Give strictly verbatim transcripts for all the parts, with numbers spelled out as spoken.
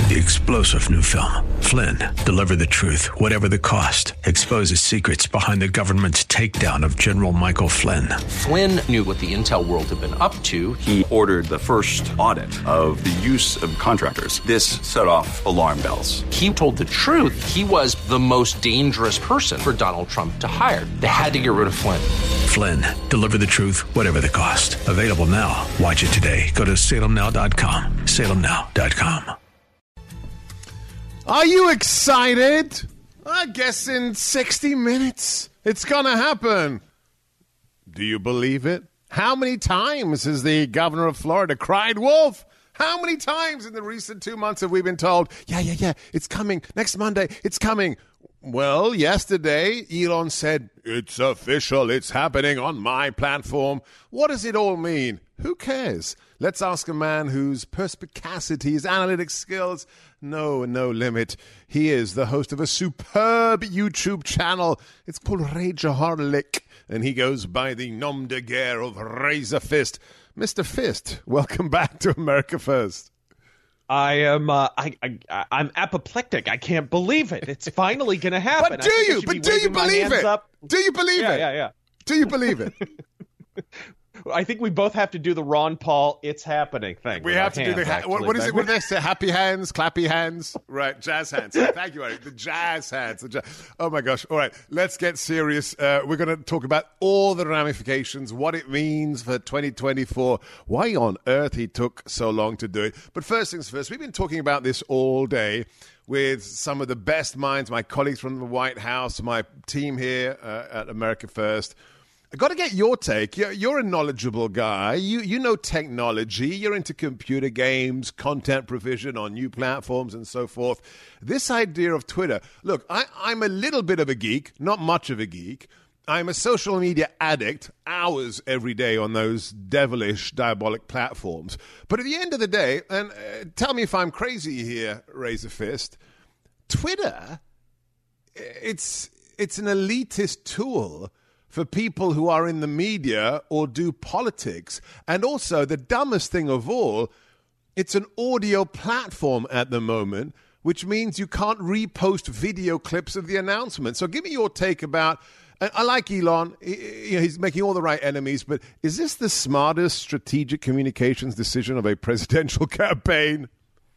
The explosive new film, Flynn, deliver the truth, whatever the cost, exposes secrets behind the government's takedown of General Michael Flynn. Flynn knew what the intel world had been up to. He ordered the first audit of the use of contractors. This set off alarm bells. He told the truth. He was the most dangerous person for Donald Trump to hire. They had to get rid of Flynn. Flynn, deliver the truth, whatever the cost. Available now. Watch it today. Go to salem now dot com. salem now dot com. Are you excited? I guess in sixty minutes it's gonna happen. Do you believe it? How many times has the governor of Florida cried wolf? How many times in the recent two months have we been told, yeah, yeah, yeah, it's coming. Next Monday, it's coming. Well, yesterday, Elon said, it's official. It's happening on my platform. What does it all mean? Who cares? Let's ask a man whose perspicacity, his analytic skills, no, no limit. He is the host of a superb YouTube channel. It's called Rage Harlick, and he goes by the nom de guerre of Razor Fist. Mister Fist, welcome back to America First. I am. Uh, I, I. I'm apoplectic. I can't believe it. It's finally going to happen. But do you? But do you believe it? Up. Do you believe yeah, it? Yeah, yeah. Do you believe it? I think we both have to do the Ron Paul "It's happening" thing. We have to hands, do the. Ha- what, what is it? What do they say? Happy hands, clappy hands, right? Jazz hands. Thank you, Eric. The jazz hands. The jazz. Oh my gosh! All right, let's get serious. Uh, we're going to talk about all the ramifications, what it means for twenty twenty-four, why on earth he took so long to do it. But first things first, we've been talking about this all day with some of the best minds, my colleagues from the White House, my team here uh, at America First. I got to get your take. You're, you're a knowledgeable guy. You you know technology. You're into computer games, content provision on new platforms, and so forth. This idea of Twitter. Look, I, I'm a little bit of a geek, not much of a geek. I'm a social media addict, hours every day on those devilish, diabolic platforms. But at the end of the day, and uh, tell me if I'm crazy here, Razor Fist, Twitter, it's it's an elitist tool for people who are in the media or do politics. And also, the dumbest thing of all, it's an audio platform at the moment, which means you can't repost video clips of the announcement. So give me your take about, and I like Elon, he, you know, he's making all the right enemies, but is this the smartest strategic communications decision of a presidential campaign?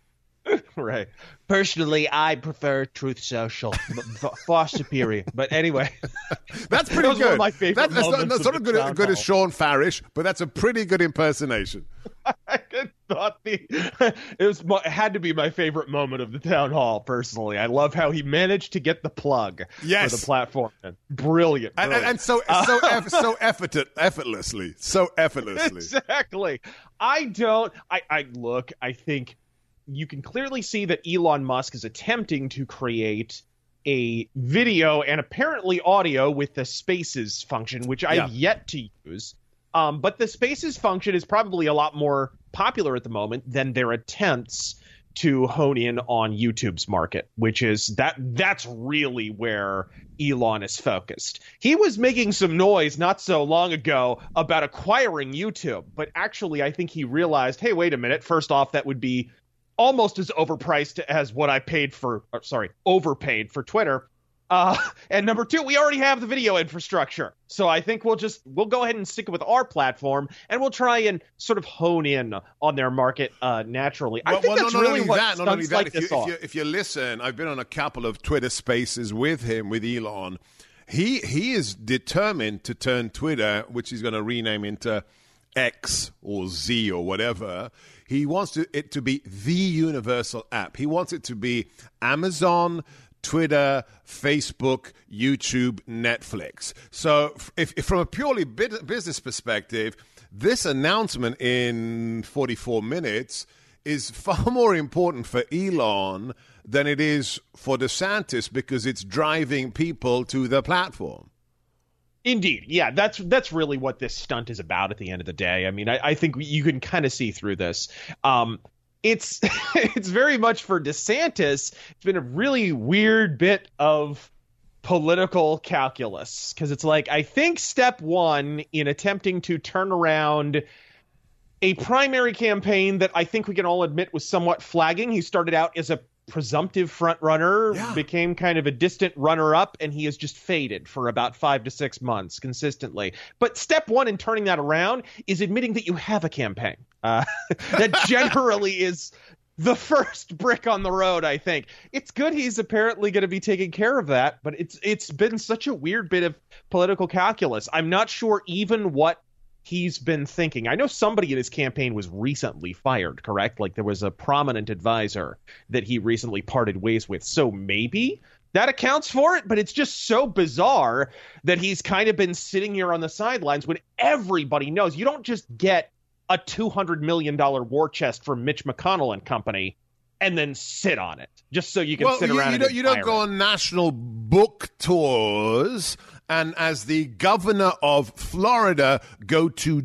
Right. Personally, I prefer Truth Social, far superior. But anyway, that's pretty Those good. Were my favorite that, that's not, that's not as good, good as Sean Farish, but that's a pretty good impersonation. I thought the it was it had to be my favorite moment of the town hall. Personally, I love how he managed to get the plug yes. for the platform. Brilliant, brilliant. And, and, and so so uh, eff, so effort, effortlessly, so effortlessly. Exactly. I don't. I, I look. I think. You can clearly see that Elon Musk is attempting to create a video and apparently audio with the Spaces function, which I've yeah. yet to use. Um, but the Spaces function is probably a lot more popular at the moment than their attempts to hone in on YouTube's market, which is that that's really where Elon is focused. He was making some noise not so long ago about acquiring YouTube, but actually I think he realized, hey, wait a minute. First off, that would be almost as overpriced as what I paid for, or, sorry, overpaid for Twitter. Uh, and number two, we already have the video infrastructure. So I think we'll just, we'll go ahead and stick with our platform and we'll try and sort of hone in on their market uh, naturally. Well, I think well, that's no, really not what that, not only that, like if, you, this if, you, if you listen, I've been on a couple of Twitter spaces with him, with Elon. He, he is determined to turn Twitter, which he's going to rename into X or Z or whatever. He wants to, it to be the universal app. He wants it to be Amazon, Twitter, Facebook, YouTube, Netflix. So if, if from a purely business perspective, this announcement in forty-four minutes is far more important for Elon than it is for DeSantis because it's driving people to the platform. Indeed. Yeah, that's that's really what this stunt is about at the end of the day. I mean, I, I think you can kind of see through this. Um, it's it's very much for DeSantis. It's been a really weird bit of political calculus because it's like, I think step one in attempting to turn around a primary campaign that I think we can all admit was somewhat flagging. He started out as a presumptive front runner, yeah. became kind of a distant runner-up, and he has just faded for about five to six months consistently. But step one in turning that around is admitting that you have a campaign. Uh, that generally is the first brick on the road, I think. It's good he's apparently going to be taking care of that, but it's it's been such a weird bit of political calculus. I'm not sure even what he's been thinking. I know somebody in his campaign was recently fired, correct? Like there was a prominent advisor that he recently parted ways with. So maybe that accounts for it, but it's just so bizarre that he's kind of been sitting here on the sidelines when everybody knows you don't just get a two hundred million dollars war chest from Mitch McConnell and company and then sit on it just so you can well, sit you, around you and don't, you don't admire go it. on national book tours and as the governor of Florida go to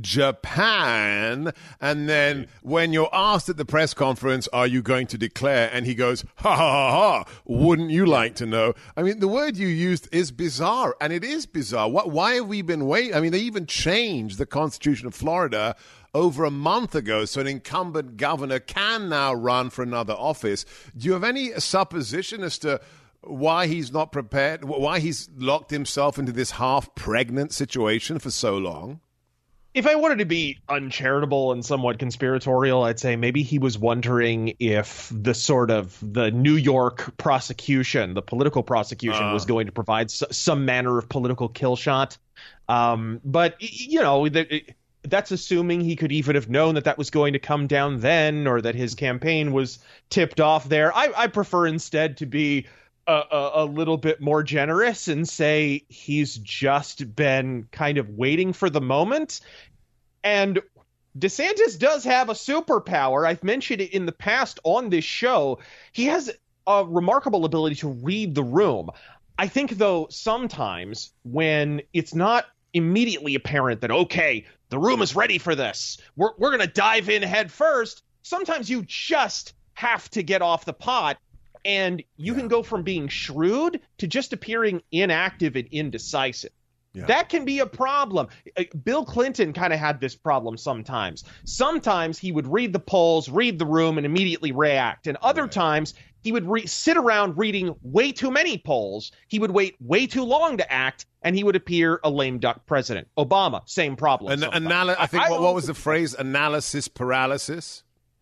Japan, and then when you're asked at the press conference, are you going to declare? And he goes, ha, ha, ha, ha, wouldn't you like to know? I mean, the word you used is bizarre, and it is bizarre. What, why have we been waiting? I mean, they even changed the Constitution of Florida over a month ago, so an incumbent governor can now run for another office. Do you have any supposition as to why he's not prepared, why he's locked himself into this half-pregnant situation for so long? If I wanted to be uncharitable and somewhat conspiratorial, I'd say maybe he was wondering if the sort of the New York prosecution, the political prosecution, uh. was going to provide s- some manner of political kill shot. Um, but, you know, the, it, that's assuming he could even have known that that was going to come down then, or that his campaign was tipped off there. I, I prefer instead to be A, a, a little bit more generous and say he's just been kind of waiting for the moment. And DeSantis does have a superpower. I've mentioned it in the past on this show. He has a remarkable ability to read the room. I think, though, sometimes when it's not immediately apparent that, okay, the room is ready for this, we're, we're going to dive in head first, sometimes you just have to get off the pot. And you yeah. can go from being shrewd to just appearing inactive and indecisive. Yeah. That can be a problem. Bill Clinton kind of had this problem sometimes. Sometimes he would read the polls, read the room, and immediately react. And other right. times he would re- sit around reading way too many polls. He would wait way too long to act, and he would appear a lame duck president. Obama, same problem. An- anal- I think I, what, what was the phrase? Analysis paralysis?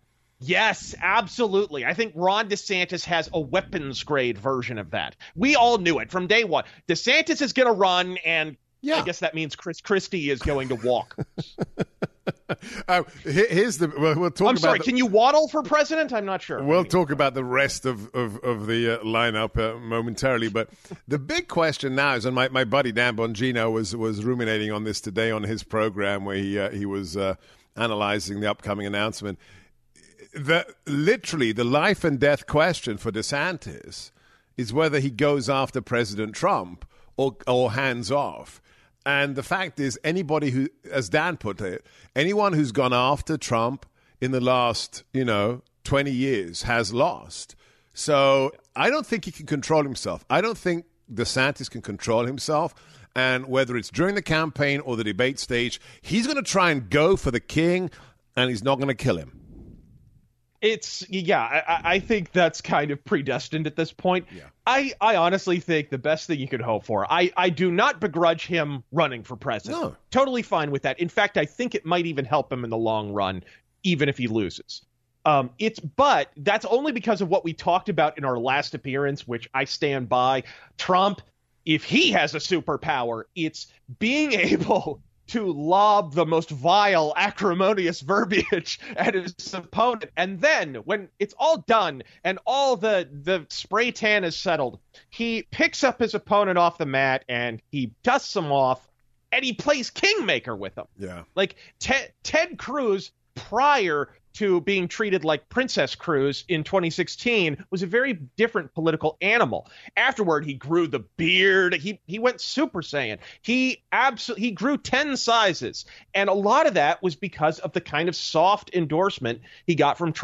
Yes, absolutely. I think Ron DeSantis has a weapons grade version of that. We all knew it from day one. DeSantis is going to run, and yeah. I guess that means Chris Christie is going to walk. uh, here's the. We'll, we'll talk I'm about sorry. The, can you waddle for president? I'm not sure. We'll talk about the rest of of, of the uh, lineup uh, momentarily. But the big question now is, and my, my buddy Dan Bongino was was ruminating on this today on his program where he uh, he was uh, analyzing the upcoming announcement. The literally the life and death question for DeSantis is whether he goes after President Trump or or hands off. And the fact is, anybody who, as Dan put it, anyone who's gone after Trump in the last, you know, twenty years has lost. So I don't think he can control himself. I don't think DeSantis can control himself. And whether it's during the campaign or the debate stage, he's going to try and go for the king, and he's not going to kill him. It's, yeah, I, I think that's kind of predestined at this point. Yeah. I, I honestly think the best thing you could hope for, I, I do not begrudge him running for president. No. Totally fine with that. In fact, I think it might even help him in the long run, even if he loses. Um, it's but that's only because of what we talked about in our last appearance, which I stand by. Trump, if he has a superpower, it's being able to lob the most vile, acrimonious verbiage at his opponent. And then when it's all done and all the, the spray tan is settled, he picks up his opponent off the mat and he dusts him off and he plays Kingmaker with him. Yeah. Like Ted, Ted Cruz, prior to being treated like Princess Cruz in twenty sixteen, was a very different political animal. Afterward, he grew the beard. He he went Super Saiyan. He absolutely he grew ten sizes, and a lot of that was because of the kind of soft endorsement he got from Trump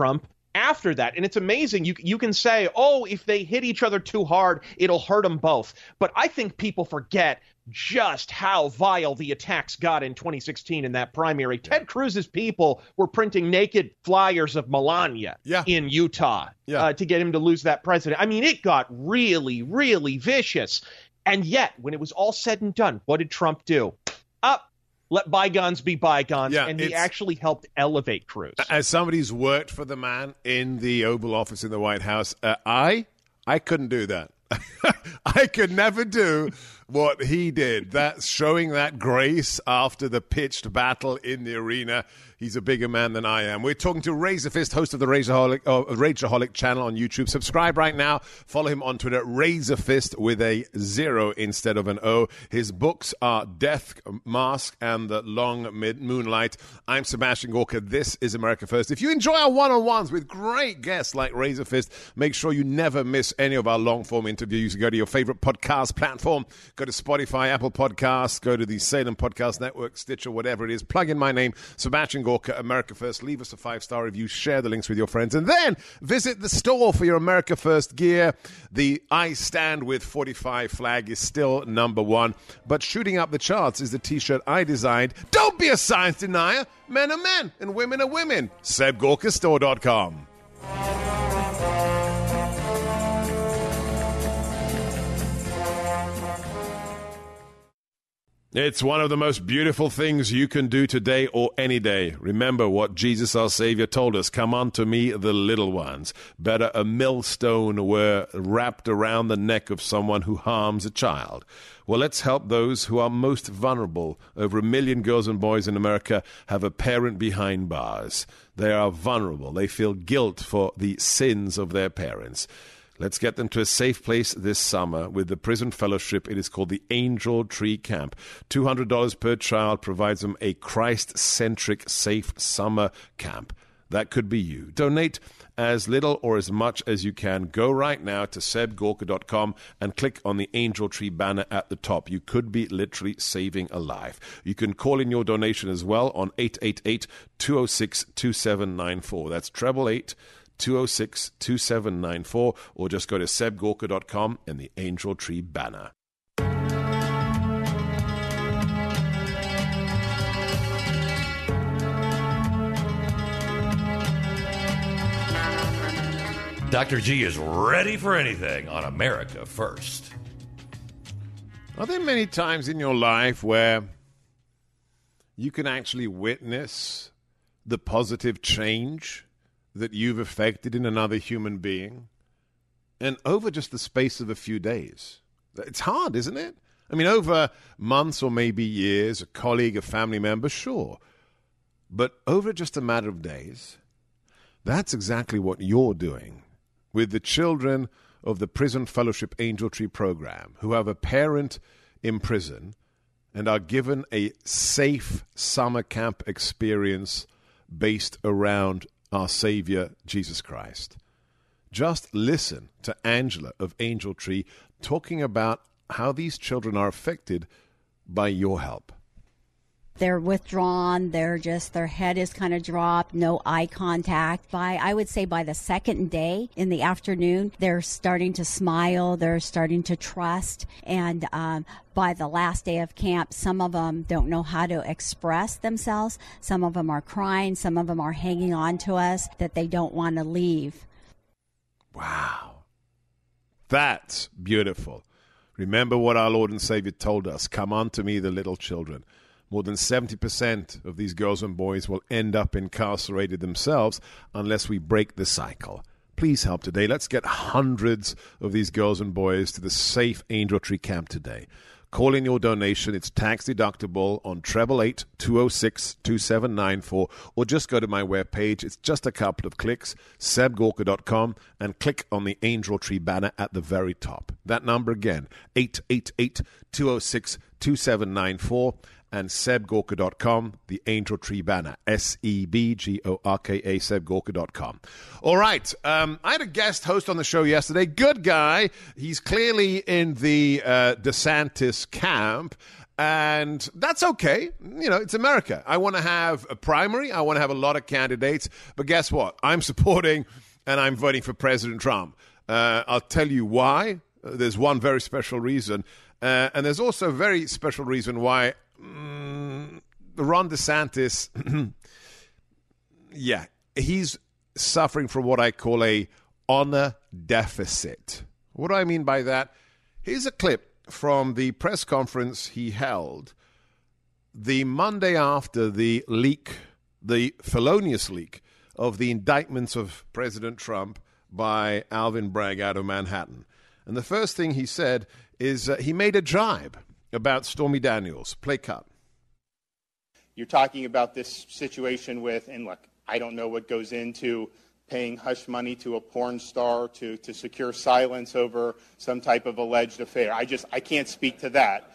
after that. And it's amazing. You you can say, oh, if they hit each other too hard, it'll hurt them both. But I think people forget just how vile the attacks got in twenty sixteen in that primary. Yeah. Ted Cruz's people were printing naked flyers of Melania yeah. in Utah yeah. uh, to get him to lose that president. I mean, it got really, really vicious. And yet, when it was all said and done, what did Trump do? Up. Let bygones be bygones, yeah, and he actually helped elevate Cruz. As somebody who's worked for the man in the Oval Office in the White House, uh, I I couldn't do that. I could never do what he did. That's showing that grace after the pitched battle in the arena. He's a bigger man than I am. We're talking to Razorfist, host of the Rageaholic, uh, Rageaholic channel on YouTube. Subscribe right now. Follow him on Twitter, Razorfist with a zero instead of an O. His books are Death Mask and The Long Mid Moonlight. I'm Sebastian Gorka. This is America First. If you enjoy our one-on-ones with great guests like Razorfist, make sure you never miss any of our long-form interviews. Go to your favorite podcast platform. Go to Spotify, Apple Podcasts. Go to the Salem Podcast Network, Stitcher, whatever it is. Plug in my name, Sebastian Gorka, America First. Leave us a five-star review. Share the links with your friends. And then visit the store for your America First gear. The I Stand With forty-five flag is still number one. But shooting up the charts is the T-shirt I designed. Don't be a science denier. Men are men and women are women. Seb Gorka Store dot com. It's one of the most beautiful things you can do today or any day. Remember what Jesus our Savior told us. Come unto me, the little ones. Better a millstone were wrapped around the neck of someone who harms a child. Well, let's help those who are most vulnerable. Over a million girls and boys in America have a parent behind bars. They are vulnerable. They feel guilt for the sins of their parents. Let's get them to a safe place this summer with the Prison Fellowship. It is called the Angel Tree Camp. two hundred dollars per child provides them a Christ-centric, safe summer camp. That could be you. Donate as little or as much as you can. Go right now to Seb Gorka dot com and click on the Angel Tree banner at the top. You could be literally saving a life. You can call in your donation as well on eight eight eight, two oh six, two seven nine four. That's treble eight. two oh six, two seven nine four, or just go to Seb Gorka dot com and the Angel Tree banner. Doctor G is ready for anything on America First. Are there many times in your life where you can actually witness the positive change that you've affected in another human being, and over just the space of a few days? It's hard, isn't it? I mean, over months or maybe years, a colleague, a family member, sure. But over just a matter of days, that's exactly what you're doing with the children of the Prison Fellowship Angel Tree program who have a parent in prison and are given a safe summer camp experience based around our Savior, Jesus Christ. Just listen to Angela of Angel Tree talking about how these children are affected by your help. They're withdrawn. They're just, their head is kind of dropped, no eye contact. By, I would say by the second day in the afternoon, they're starting to smile. They're starting to trust. And um, by the last day of camp, some of them don't know how to express themselves. Some of them are crying. Some of them are hanging on to us that they don't want to leave. Wow. That's beautiful. Remember what our Lord and Savior told us. Come unto me, the little children. More than seventy percent of these girls and boys will end up incarcerated themselves unless we break the cycle. Please help today. Let's get hundreds of these girls and boys to the safe Angel Tree Camp today. Call in your donation. It's tax deductible on treble eight, two oh six, two seven nine four, or just go to my webpage. It's just a couple of clicks, Seb Gorka dot com, and click on the Angel Tree banner at the very top. That number again, eight eight eight, two oh six, two seven nine four. And Seb Gorka dot com, the Angel Tree banner, S E B G O R K A, Seb Gorka dot com. All right, um, I had a guest host on the show yesterday, good guy. He's clearly in the uh, DeSantis camp, And that's okay. You know, it's America. I want to have a primary. I want to have a lot of candidates. But guess what? I'm supporting and I'm voting for President Trump. Uh, I'll tell you why. Uh, there's one very special reason. Uh, and there's also a very special reason why um, Ron DeSantis, yeah, he's suffering from what I call a honor deficit. What do I mean by that? Here's a clip from the press conference he held the Monday after the leak, the felonious leak of the indictments of President Trump by Alvin Bragg out of Manhattan. And the first thing he said is uh, he made a jibe about Stormy Daniels. Play cut. You're talking about this situation with, and look, I don't know what goes into paying hush money to a porn star to, to secure silence over some type of alleged affair. I just, I can't speak to that.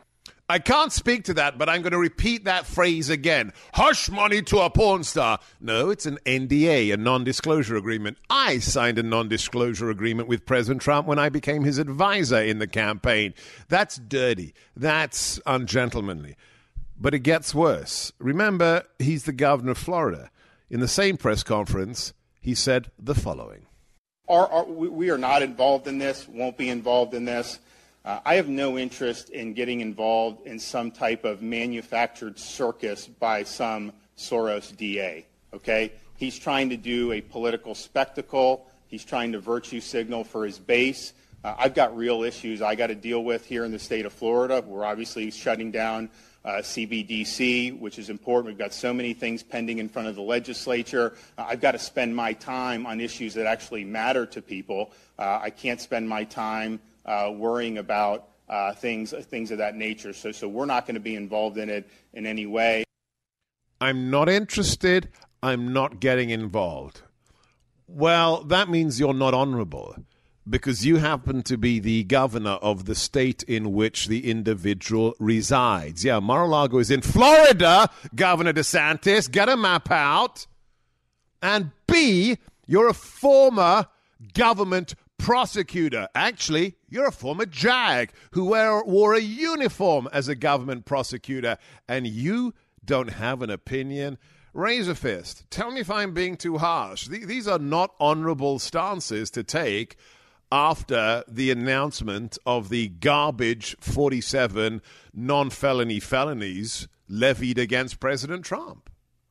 I can't speak to that, but I'm going to repeat that phrase again. Hush money to a porn star. No, it's an N D A, a non-disclosure agreement. I signed a non-disclosure agreement with President Trump when I became his advisor in the campaign. That's dirty. That's ungentlemanly. But it gets worse. Remember, he's the governor of Florida. In the same press conference, he said the following. Our, our, we are not involved in this, won't be involved in this. Uh, I have no interest in getting involved in some type of manufactured circus by some Soros D A, okay? He's trying to do a political spectacle. He's trying to virtue signal for his base. Uh, I've got real issues I got to deal with here in the state of Florida. We're obviously shutting down Uh, C B D C, which is important. We've got so many things pending in front of the legislature. Uh, I've got to spend my time on issues that actually matter to people. Uh, I can't spend my time uh, worrying about uh, things things of that nature. So, so we're not going to be involved in it in any way. I'm not interested. I'm not getting involved. Well, that means you're not honorable, because you happen to be the governor of the state in which the individual resides. Yeah, Mar-a-Lago is in Florida, Governor DeSantis. Get a map out. And B, you're a former government prosecutor. Actually, you're a former JAG who wear, wore a uniform as a government prosecutor, and you don't have an opinion. Raise a fist. Tell me if I'm being too harsh. These are not honorable stances to take after the announcement of the garbage forty-seven non-felony felonies levied against President Trump.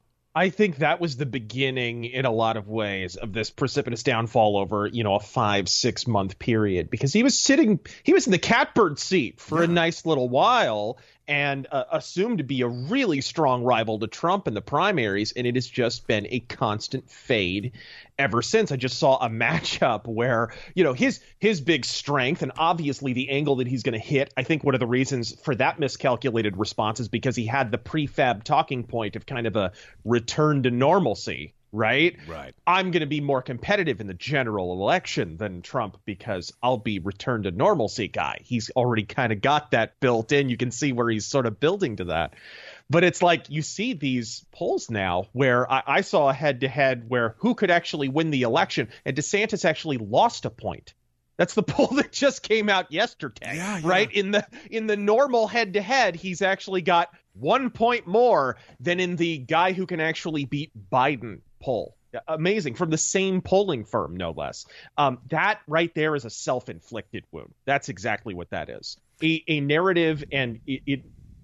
I think that was the beginning in a lot of ways of this precipitous downfall over, you know, a five, six month period, because he was sitting, he was in the catbird seat for yeah. a nice little while and uh, assumed to be a really strong rival to Trump in the primaries. And it has just been a constant fade ever since. I just saw a matchup where, you know, his his big strength and obviously the angle that he's going to hit. I think one of the reasons for that miscalculated response is because he had the prefab talking point of kind of a return to normalcy. Right. Right. I'm going to be more competitive in the general election than Trump because I'll be return to normalcy guy. He's already kind of got that built in. You can see where he's sort of building to that. But it's like you see these polls now where I, I saw a head to head where who could actually win the election. And DeSantis actually lost a point. That's the poll that just came out yesterday. Yeah, yeah. Right. In the in the normal head to head, he's actually got one point more than in the guy who can actually beat Biden poll. Amazing. From the same polling firm, no less. Um, that right there is a self-inflicted wound. That's exactly what that is. A, a narrative, and it, it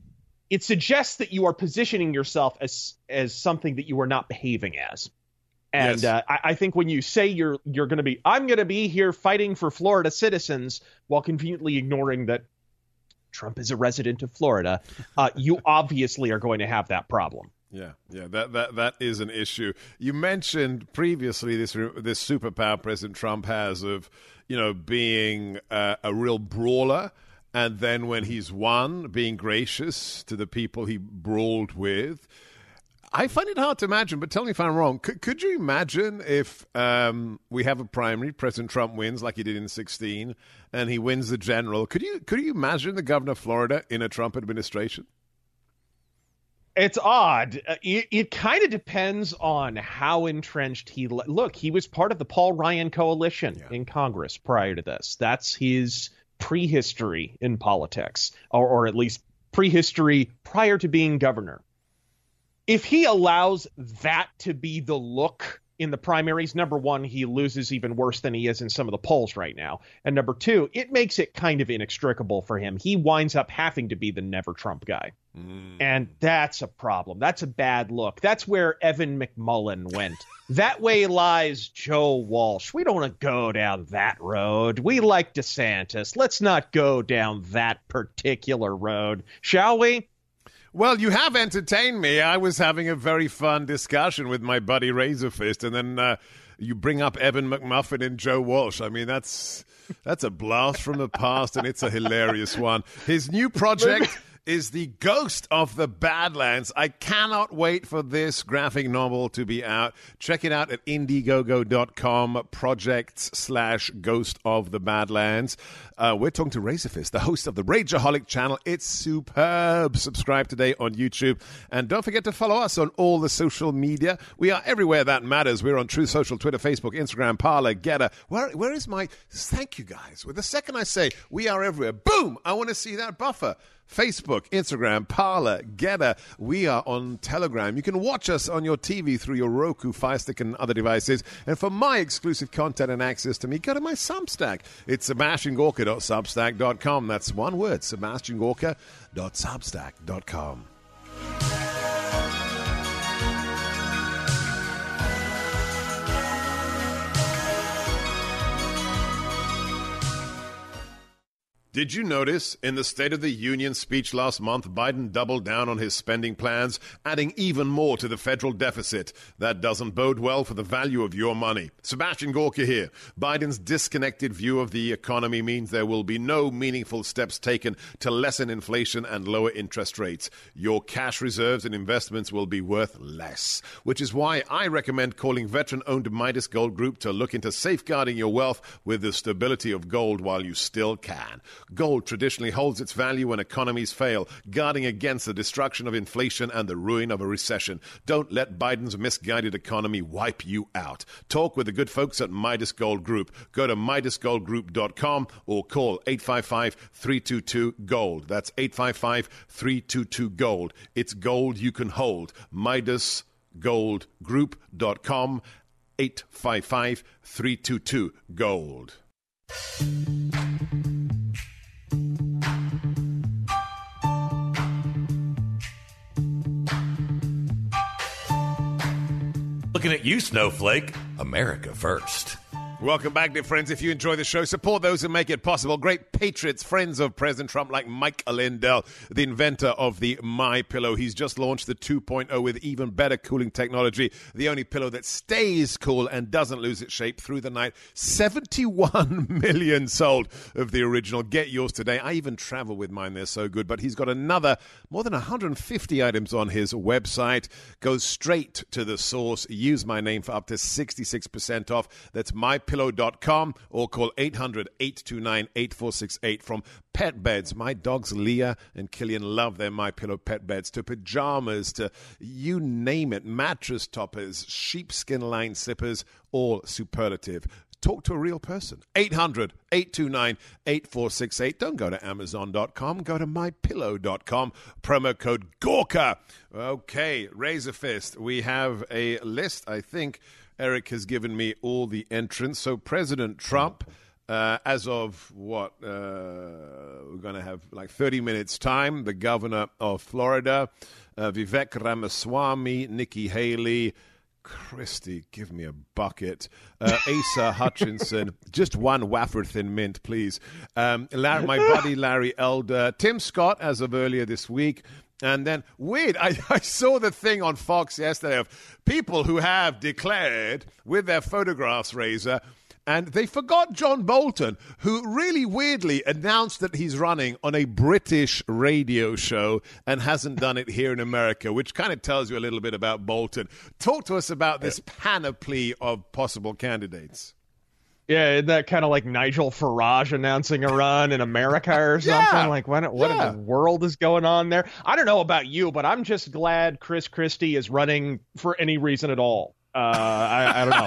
it suggests that you are positioning yourself as as something that you are not behaving as. And yes. uh, I, I think when you say you're you're going to be, I'm going to be here fighting for Florida citizens while conveniently ignoring that Trump is a resident of Florida, uh, you obviously are going to have that problem. Yeah, yeah, that that that is an issue. You mentioned previously this this superpower President Trump has of, you know, being uh, a real brawler, and then when he's won, being gracious to the people he brawled with. I find it hard to imagine, but tell me if I'm wrong. Could, could you imagine if um, we have a primary, President Trump wins like he did in sixteen, and he wins the general? Could you could you imagine the governor of Florida in a Trump administration? It's odd. Uh, it it kind of depends on how entrenched he le- look. He was part of the Paul Ryan coalition yeah. in Congress prior to this. That's his prehistory in politics, or, or at least prehistory prior to being governor. If he allows that to be the look in the primaries, number one, he loses even worse than he is in some of the polls right now. And number two, it makes it kind of inextricable for him. He winds up having to be the never Trump guy. Mm. And that's a problem. That's a bad look. That's where Evan McMullin went. That way lies Joe Walsh. We don't want to go down that road. We like DeSantis. Let's not go down that particular road, shall we? Well, you have entertained me. I was having a very fun discussion with my buddy Razorfist, and then uh, you bring up Evan McMuffin and Joe Walsh. I mean, that's that's a blast from the past, and it's a hilarious one. His new project is The Ghost of the Badlands. I cannot wait for this graphic novel to be out. Check it out at Indiegogo dot com, projects slash Ghost of the Badlands. Uh, we're talking to Razorfist, the host of the Rageaholic channel. It's superb. Subscribe today on YouTube. And don't forget to follow us on all the social media. We are everywhere that matters. We're on Truth Social, Twitter, Facebook, Instagram, Parler, Getter. Where, where is my... Thank you, guys. With the second I say we are everywhere, boom, I want to see that buffer. Facebook, Instagram, Parler, Getter. We are on Telegram. You can watch us on your T V through your Roku, Fire Stick, and other devices. And for my exclusive content and access to me, go to my Substack. It's sebastian gorka dot substack dot com. That's one word, sebastian gorka dot substack dot com. Did you notice in the State of the Union speech last month, Biden doubled down on his spending plans, adding even more to the federal deficit? That doesn't bode well for the value of your money. Sebastian Gorka here. Biden's disconnected view of the economy means there will be no meaningful steps taken to lessen inflation and lower interest rates. Your cash reserves and investments will be worth less, which is why I recommend calling veteran-owned Midas Gold Group to look into safeguarding your wealth with the stability of gold while you still can. Gold traditionally holds its value when economies fail, guarding against the destruction of inflation and the ruin of a recession. Don't let Biden's misguided economy wipe you out. Talk with the good folks at Midas Gold Group. Go to midas gold group dot com or call eight five five, three two two, GOLD. That's eight five five, three two two, GOLD. It's gold you can hold. midas gold group dot com, eight five five, three two two, GOLD. Looking at you, Snowflake. America first. Welcome back, dear friends. If you enjoy the show, support those who make it possible. Great patriots, friends of President Trump, like Mike Lindell, the inventor of the MyPillow. He's just launched the two point oh with even better cooling technology. The only pillow that stays cool and doesn't lose its shape through the night. seventy-one million sold of the original. Get yours today. I even travel with mine. They're so good. But he's got another, more than one hundred fifty items on his website. Go straight to the source. Use my name for up to sixty-six percent off. That's MyPillow. pillow dot com or call eight hundred, eight two nine, eight four six eight. From pet beds, my dogs Leah and Killian love their MyPillow pet beds, to pajamas, to you name it, mattress toppers, sheepskin lined slippers, all superlative. Talk to a real person. eight hundred, eight two nine, eight four six eight. Don't go to amazon dot com. Go to my pillow dot com. Promo code Gorka. Okay, Razorfist. We have a list, I think. Eric has given me all the entrants. So President Trump, uh, as of what, uh, we're going to have like thirty minutes time, the governor of Florida, uh, Vivek Ramaswamy, Nikki Haley, Christy, give me a bucket, uh, Asa Hutchinson, just one wafer thin mint, please. Um, Larry, my buddy Larry Elder, Tim Scott, as of earlier this week. And then, weird, I, I saw the thing on Fox yesterday of people who have declared with their photographs, Razor, and they forgot John Bolton, who really weirdly announced that he's running on a British radio show and hasn't done it here in America, which kind of tells you a little bit about Bolton. Talk to us about this panoply of possible candidates. Yeah, isn't that kind of like Nigel Farage announcing a run in America or something? Yeah, like, what, what yeah. in the world is going on there? I don't know about you, but I'm just glad Chris Christie is running for any reason at all. Uh, I, I don't know.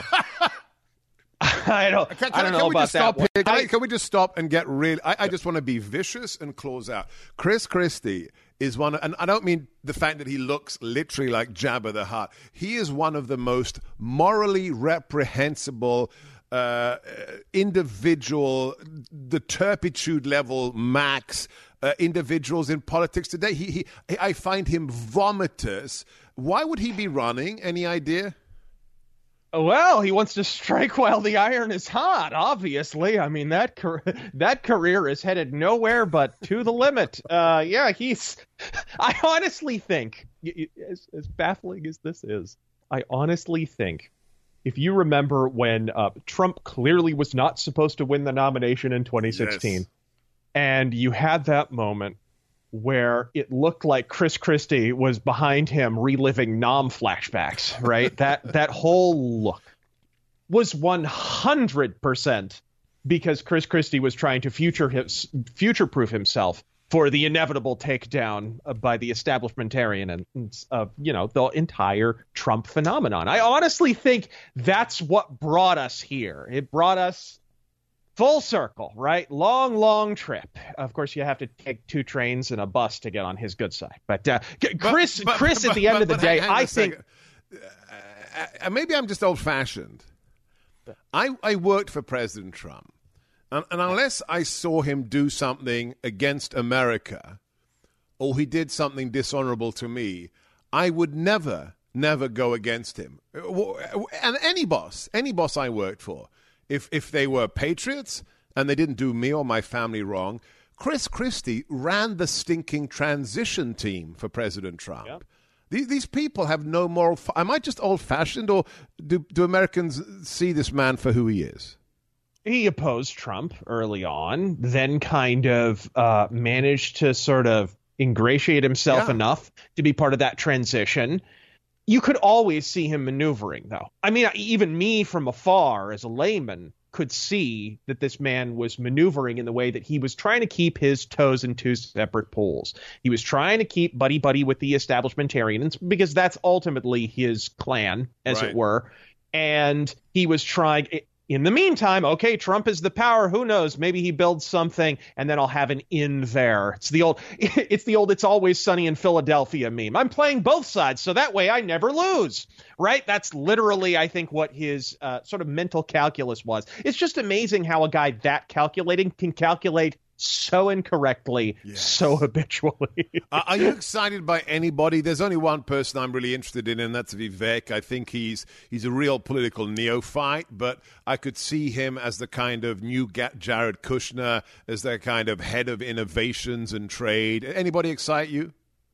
I don't, can, can, I don't know can we about just stop that. Here? Can, I, can we just stop and get real? I, I just want to be vicious and close out. Chris Christie is one, and I don't mean the fact that he looks literally like Jabba the Hutt. He is one of the most morally reprehensible uh, individual, the turpitude level max uh, individuals in politics today. He, he, I find him vomitous. Why would he be running? Any idea? Well, he wants to strike while the iron is hot, obviously. I mean, that car- that career is headed nowhere but to the limit. Uh, yeah, he's... I honestly think, as, as baffling as this is, I honestly think, if you remember when uh, Trump clearly was not supposed to win the nomination in twenty sixteen, yes. and you had that moment where it looked like Chris Christie was behind him reliving Nam flashbacks, right? that that whole look was one hundred percent because Chris Christie was trying to future his, future-proof himself for the inevitable takedown uh, by the establishmentarian and, uh, you know, the entire Trump phenomenon. I honestly think that's what brought us here. It brought us full circle, right? Long, long trip. Of course, you have to take two trains and a bus to get on his good side. But uh, Chris, but, but, Chris, but, at the end but, of the day, I think... Uh, maybe I'm just old-fashioned. I, I worked for President Trump. And, and unless I saw him do something against America or he did something dishonorable to me, I would never, never go against him. And any boss, any boss I worked for, if if they were patriots and they didn't do me or my family wrong, Chris Christie ran the stinking transition team for President Trump. Yep. These, these people have no moral... F- Am I just old-fashioned, or do, do Americans see this man for who he is? He opposed Trump early on, then kind of uh, managed to sort of ingratiate himself yeah. enough to be part of that transition. You could always see him maneuvering, though. I mean, even me from afar as a layman could see that this man was maneuvering in the way that he was trying to keep his toes in two separate pools. He was trying to keep buddy-buddy with the establishmentarians because that's ultimately his clan, as right. it were. And he was trying... In the meantime, okay, Trump is the power. Who knows? Maybe he builds something, and then I'll have an in there. It's the old, it's the old, it's always sunny in Philadelphia meme. I'm playing both sides, so that way I never lose, right? That's literally, I think, what his uh, sort of mental calculus was. It's just amazing how a guy that calculating can calculate so incorrectly, yes. so habitually. uh, are you excited by anybody? There's only one person I'm really interested in, and that's Vivek. I think he's he's a real political neophyte, but I could see him as the kind of new Jared Kushner, as the kind of head of innovations and trade. Anybody excite you?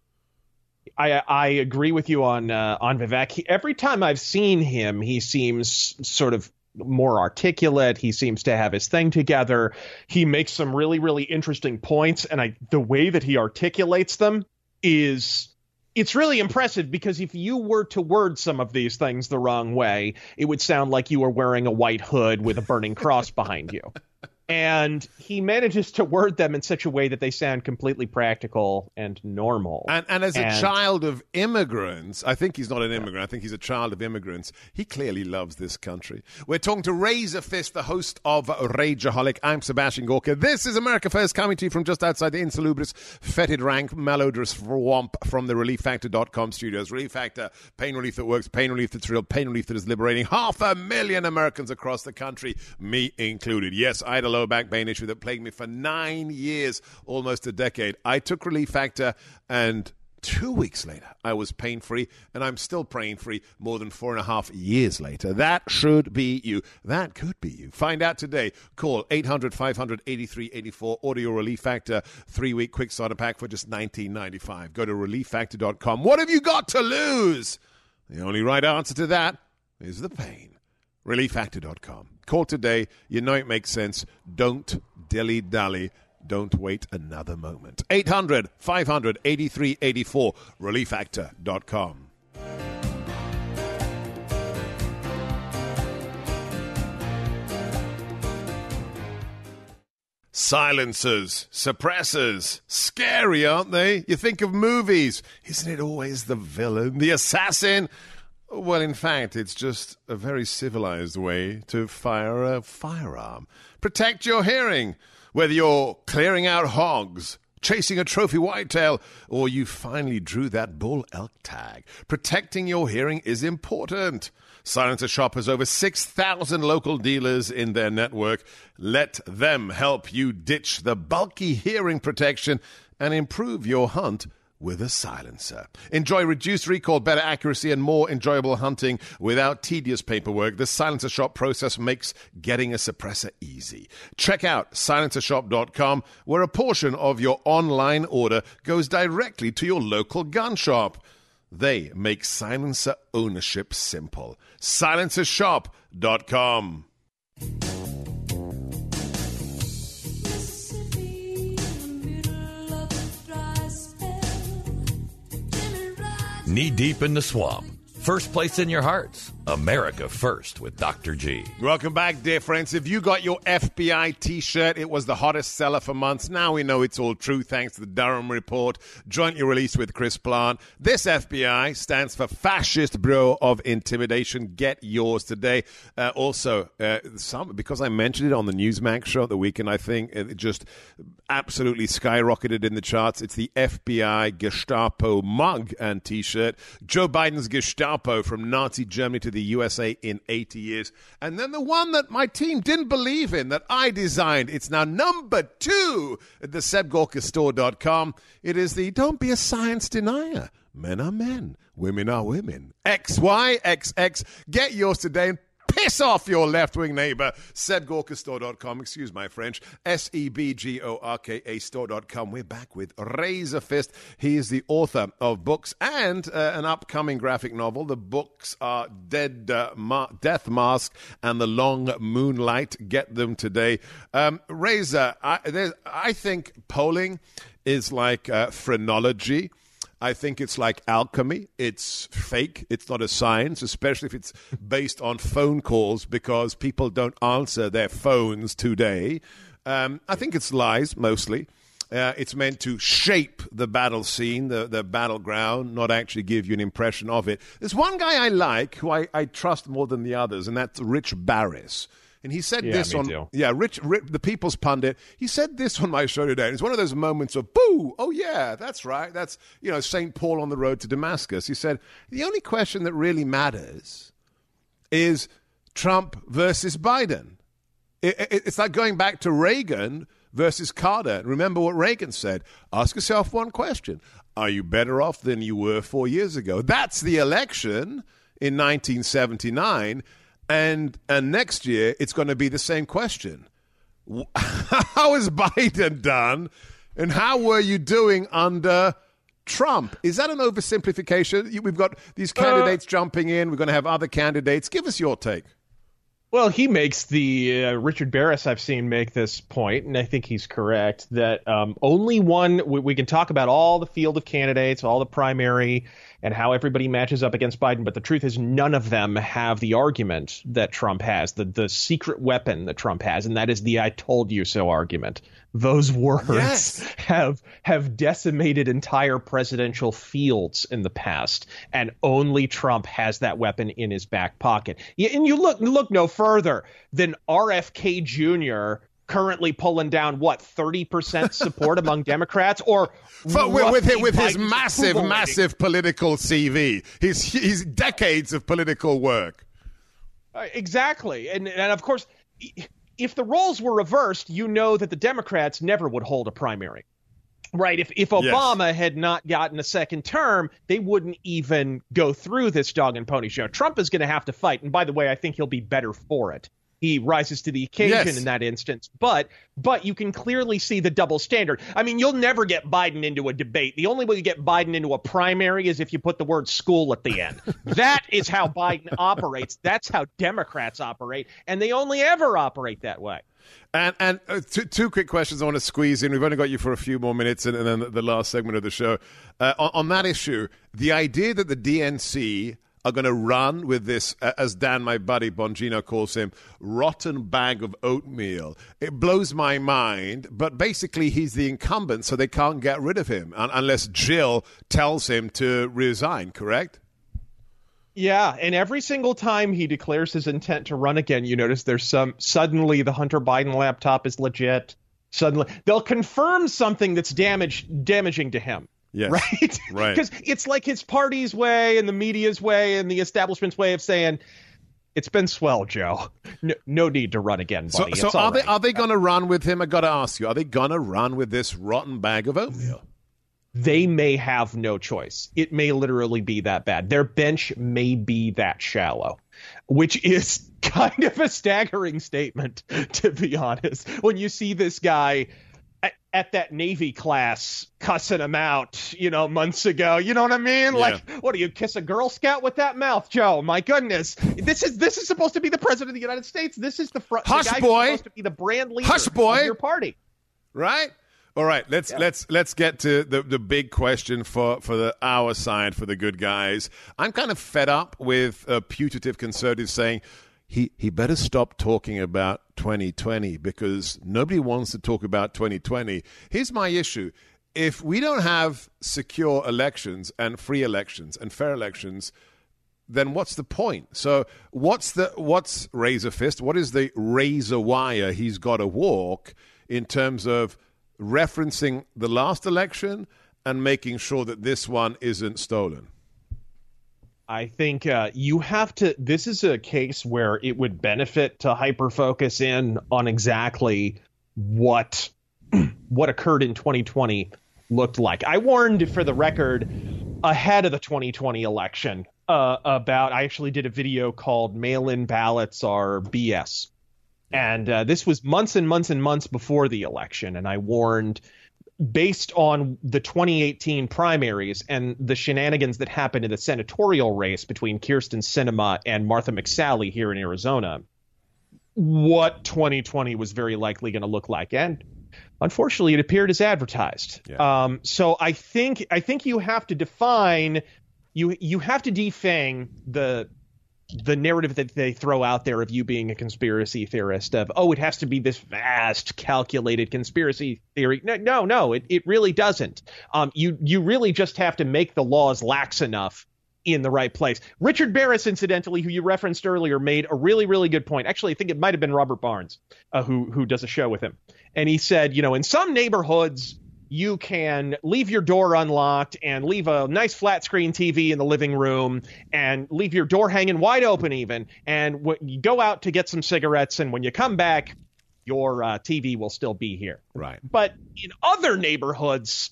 I I agree with you on uh, on Vivek. He, every time I've seen him, he seems sort of more articulate. He seems to have his thing together. He makes some really, really interesting points. And I, the way that he articulates them is, it's really impressive, because if you were to word some of these things the wrong way, it would sound like you were wearing a white hood with a burning cross behind you. And he manages to word them in such a way that they sound completely practical and normal. And, and as a and, child of immigrants, I think he's not an immigrant. I think he's a child of immigrants. He clearly loves this country. We're talking to Razor Fist, the host of Rageaholic. I'm Sebastian Gorka. This is America First, coming to you from just outside the insalubrious, fetid, rank, malodorous swamp from the relief factor dot com studios. Relief Factor, pain relief that works, pain relief that's real, pain relief that is liberating half a million Americans across the country, me included. Yes, I had a low back pain issue that plagued me for nine years, almost a decade. I took Relief Factor, and two weeks later, I was pain-free, and I'm still pain-free more than four and a half years later. That should be you. That could be you. Find out today. Call eight hundred, five hundred, eighty-three eighty-four. Order your Relief Factor three-week quick starter pack for just nineteen ninety-five. Go to relief factor dot com. What have you got to lose? The only right answer to that is the pain. relief factor dot com. Call today. You know it makes sense. Don't dilly-dally. Don't wait another moment. eight hundred, five hundred, eighty-three eighty-four. relief factor dot com. Silencers, suppressors, scary, aren't they? You think of movies. Isn't it always the villain, the assassin? Well, in fact, it's just a very civilized way to fire a firearm. Protect your hearing. Whether you're clearing out hogs, chasing a trophy whitetail, or you finally drew that bull elk tag. Protecting your hearing is important. Silencer Shop has over six thousand local dealers in their network. Let them help you ditch the bulky hearing protection and improve your hunt with a silencer. Enjoy reduced recall, better accuracy, and more enjoyable hunting without tedious paperwork. The Silencer Shop process makes getting a suppressor easy. Check out silencer shop dot com, where a portion of your online order goes directly to your local gun shop. They make silencer ownership simple. silencer shop dot com. Knee deep in the swamp. First place in your hearts. America First with Doctor G. Welcome back, dear friends. If you got your F B I T-shirt, it was the hottest seller for months. Now we know it's all true thanks to the Durham Report, jointly released with Chris Plant. This F B I stands for Fascist Bureau of Intimidation. Get yours today. Uh, also, uh, some because I mentioned it on the Newsmax show at the weekend, I think it just absolutely skyrocketed in the charts. It's the F B I Gestapo mug and T-shirt. Joe Biden's Gestapo from Nazi Germany to the U S A in eighty years. And then the one that my team didn't believe in, that I designed. It's now number two at the seb gorka store dot com. It is the Don't Be a Science Denier. Men are men. Women are women. X Y X X. Get yours today and piss off your left-wing neighbor. seb gorka store dot com. Excuse my French. S E B G O R K A store dot com. We're back with Razor Fist. He is the author of books and uh, an upcoming graphic novel. The books are Dead uh, Ma- Death Mask and The Long Moonlight. Get them today. Um, Razor, I, I think polling is like uh, phrenology. I think it's like alchemy. It's fake. It's not a science, especially if it's based on phone calls because people don't answer their phones today. Um, I think it's lies, mostly. Uh, it's meant to shape the battle scene, the, the battleground, not actually give you an impression of it. There's one guy I like who I, I trust more than the others, and that's Rich Barris. And he said yeah, this on, too. yeah, Rich, Rich, the People's Pundit. He said this on my show today. And it's one of those moments of, boo, oh yeah, that's right. That's, you know, Saint Paul on the road to Damascus. He said, the only question that really matters is Trump versus Biden. It, it, it's like going back to Reagan versus Carter. Remember what Reagan said. Ask yourself one question. Are you better off than you were four years ago? That's the election in nineteen seventy-nine. And, and next year, it's going to be the same question. How has Biden done, and how were you doing under Trump? Is that an oversimplification? We've got these candidates uh, jumping in. We're going to have other candidates. Give us your take. Well, he makes the uh, Richard Barris I've seen make this point, and I think he's correct, that um, only one we, we can talk about all the field of candidates, all the primary, and how everybody matches up against Biden. But the truth is none of them have the argument that Trump has, the, the secret weapon that Trump has, and that is the I told you so argument. Those words yes. have have decimated entire presidential fields in the past, and only Trump has that weapon in his back pocket. And you look look no further than R F K Junior currently pulling down, what, thirty percent support among Democrats? Or but with, with, his, with his massive, massive political C V, his, his decades of political work. Uh, exactly. And, and of course, if the roles were reversed, you know that the Democrats never would hold a primary. Right. If if Obama yes. had not gotten a second term, they wouldn't even go through this dog and pony show. Trump is going to have to fight. And by the way, I think he'll be better for it. He rises to the occasion yes. in that instance. But but you can clearly see the double standard. I mean, you'll never get Biden into a debate. The only way you get Biden into a primary is if you put the word school at the end. That is how Biden operates. That's how Democrats operate. And they only ever operate that way. And and uh, two, two quick questions I want to squeeze in. We've only got you for a few more minutes, and, and then the, the last segment of the show. Uh, on, on that issue, the idea that the D N C are going to run with this, as Dan, my buddy, Bongino calls him, rotten bag of oatmeal. It blows my mind, but basically he's the incumbent, so they can't get rid of him un- unless Jill tells him to resign, correct? Yeah, and every single time he declares his intent to run again, you notice there's some, suddenly the Hunter Biden laptop is legit. Suddenly, they'll confirm something that's damage, damaging to him. Yes. Right? Right. Because it's like his party's way and the media's way and the establishment's way of saying, it's been swell, Joe. No, no need to run again, buddy. So, so it's are all they right. are they going to run with him? I got to ask you, are they going to run with this rotten bag of oatmeal? They may have no choice. It may literally be that bad. Their bench may be that shallow, which is kind of a staggering statement, to be honest. When you see this guy at, at that Navy class cussing him out, you know, months ago, you know what I mean? Yeah. Like, what do you kiss a Girl Scout with that mouth, Joe? My goodness, this is this is supposed to be the president of the United States. This is the front. Hush, the guy boy. who's supposed to be the brand leader Hush, boy. of your party, Right? All right, let's Yeah. let's let's get to the, the big question for, for the our side, for the good guys. I'm kind of fed up with uh, putative conservatives saying he he better stop talking about twenty twenty because nobody wants to talk about twenty twenty. Here's my issue. If we don't have secure elections and free elections and fair elections, then what's the point? So what's the what's Razor Fist? What is the razor wire he's got to walk in terms of referencing the last election and making sure that this one isn't stolen? I think uh, you have to. This is a case where it would benefit to hyper focus in on exactly what what occurred in twenty twenty looked like. I warned, for the record, ahead of the twenty twenty election uh, about. I actually did a video called "Mail-in Ballots Are B S." And uh, this was months and months and months before the election. And I warned, based on the twenty eighteen primaries and the shenanigans that happened in the senatorial race between Kyrsten Sinema and Martha McSally here in Arizona, what twenty twenty was very likely going to look like. And unfortunately, it appeared as advertised. Yeah. Um, so I think I think you have to define, you you have to defang the the narrative that they throw out there of you being a conspiracy theorist of, oh, it has to be this vast, calculated conspiracy theory. No, no, no, it, it really doesn't. Um, you you really just have to make the laws lax enough in the right place. Richard Barris, incidentally, who you referenced earlier, made a really, really good point. Actually, I think it might have been Robert Barnes uh, who who does a show with him. And he said, you know, in some neighborhoods, you can leave your door unlocked and leave a nice flat screen T V in the living room and leave your door hanging wide open even. And when you go out to get some cigarettes, and when you come back, your uh, T V will still be here. Right. But in other neighborhoods,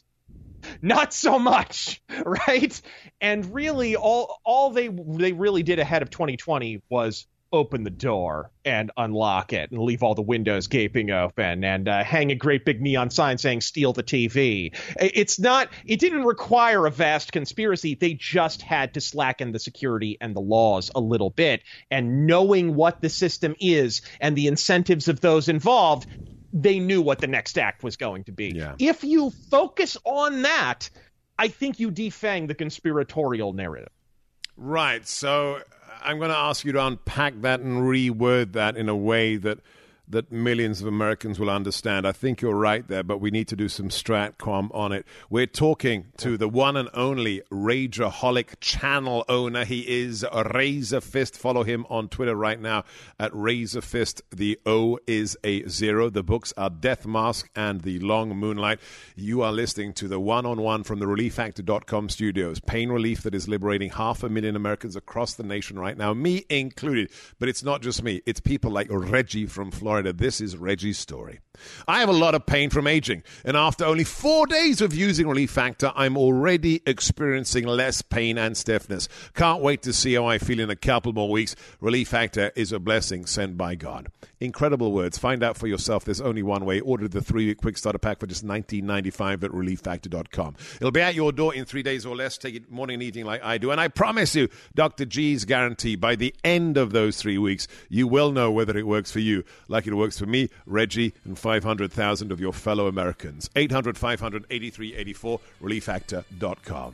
not so much, right? And really, all all they they really did ahead of twenty twenty was open the door and unlock it and leave all the windows gaping open and uh, hang a great big neon sign saying steal the T V. It's not, it didn't require a vast conspiracy. They just had to slacken the security and the laws a little bit. And knowing what the system is and the incentives of those involved, they knew what the next act was going to be. Yeah. If you focus on that, I think you defang the conspiratorial narrative. Right. So I'm going to ask you to unpack that and reword that in a way that that millions of Americans will understand. I think you're right there, but we need to do some stratcom on it. We're talking to the one and only Rageaholic channel owner. He is Razor Fist. Follow him on Twitter right now at Razor Fist. The O is a zero. The books are Death Mask and The Long Moonlight. You are listening to the one-on-one from the relief factor dot com studios. Pain relief that is liberating half a million Americans across the nation right now, me included. But it's not just me. It's people like Reggie from Florida. This is Reggie's story. I have a lot of pain from aging, and after only four days of using Relief Factor, I'm already experiencing less pain and stiffness. Can't wait to see how I feel in a couple more weeks. Relief Factor is a blessing sent by God. Incredible words. Find out for yourself. There's only one way. Order the three-week quick starter pack for just nineteen ninety-five at relief factor dot com. It'll be at your door in three days or less. Take it morning and evening like I do. And I promise you, Doctor G's guarantee, by the end of those three weeks, you will know whether it works for you like it works for me, Reggie, and five hundred thousand of your fellow Americans. eight hundred, five hundred, eighty-three eighty-four, relief factor dot com.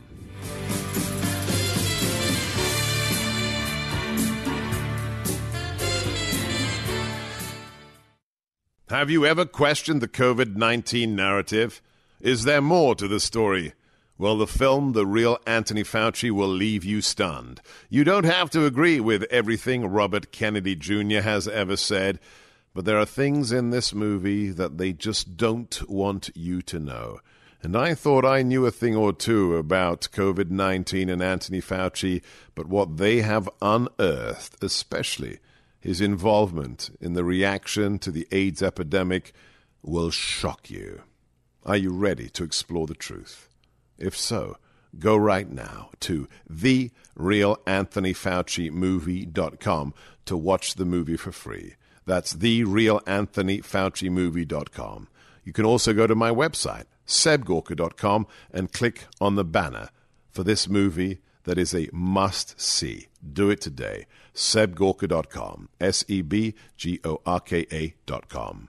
Have you ever questioned the COVID nineteen narrative? Is there more to the story? Well, the film The Real Anthony Fauci will leave you stunned. You don't have to agree with everything Robert Kennedy Junior has ever said, but there are things in this movie that they just don't want you to know. And I thought I knew a thing or two about COVID nineteen and Anthony Fauci, but what they have unearthed, especially his involvement in the reaction to the AIDS epidemic, will shock you. Are you ready to explore the truth? If so, go right now to the real anthony fauci movie dot com to watch the movie for free. That's the real anthony fauci movie dot com. You can also go to my website, seb gorka dot com, and click on the banner for this movie that is a must-see. Do it today. seb gorka dot com. S E B G O R K A dot com.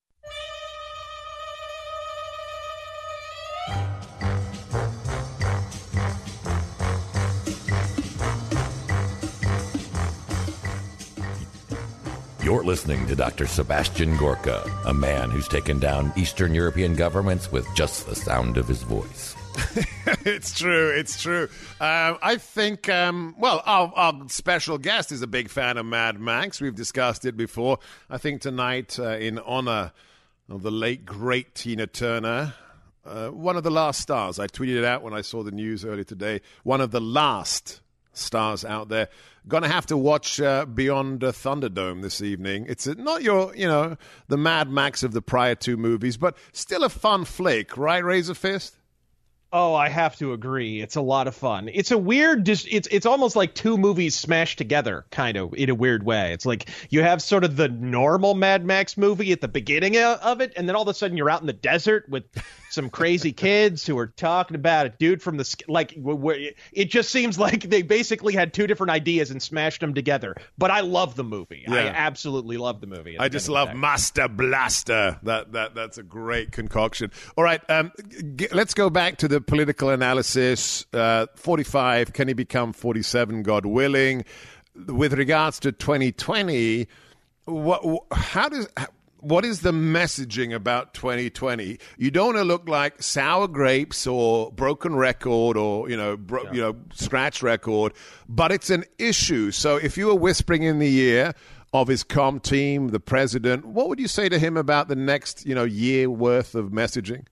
You're listening to Doctor Sebastian Gorka, a man who's taken down Eastern European governments with just the sound of his voice. It's true. It's true. Um, I think, um, well, our, our special guest is a big fan of Mad Max. We've discussed it before. I think tonight, uh, in honor of the late, great Tina Turner, uh, one of the last stars. I tweeted it out when I saw the news earlier today. One of the last stars out there. Gonna have to watch uh, Beyond uh, Thunderdome this evening. It's uh, not your, you know, the Mad Max of the prior two movies, but still a fun flick, right, Razor Fist? Oh, I have to agree. It's a lot of fun. It's a weird, it's it's almost like two movies smashed together, kind of, in a weird way. It's like you have sort of the normal Mad Max movie at the beginning of it, and then all of a sudden you're out in the desert with some crazy kids who are talking about a dude from the, like, it just seems like they basically had two different ideas and smashed them together. But I love the movie. Yeah. I absolutely love the movie. I just love Master Blaster. That that That's a great concoction. All right, um, g- let's go back to the political analysis. uh, forty-five, can he become forty-seven, God willing? With regards to twenty twenty, what, how does, what is the messaging about twenty twenty? You don't want to look like sour grapes or broken record or, you know, bro, yeah. you know, scratch record, but it's an issue. So if you were whispering in the ear of his comm team, the president, what would you say to him about the next, you know, year worth of messaging?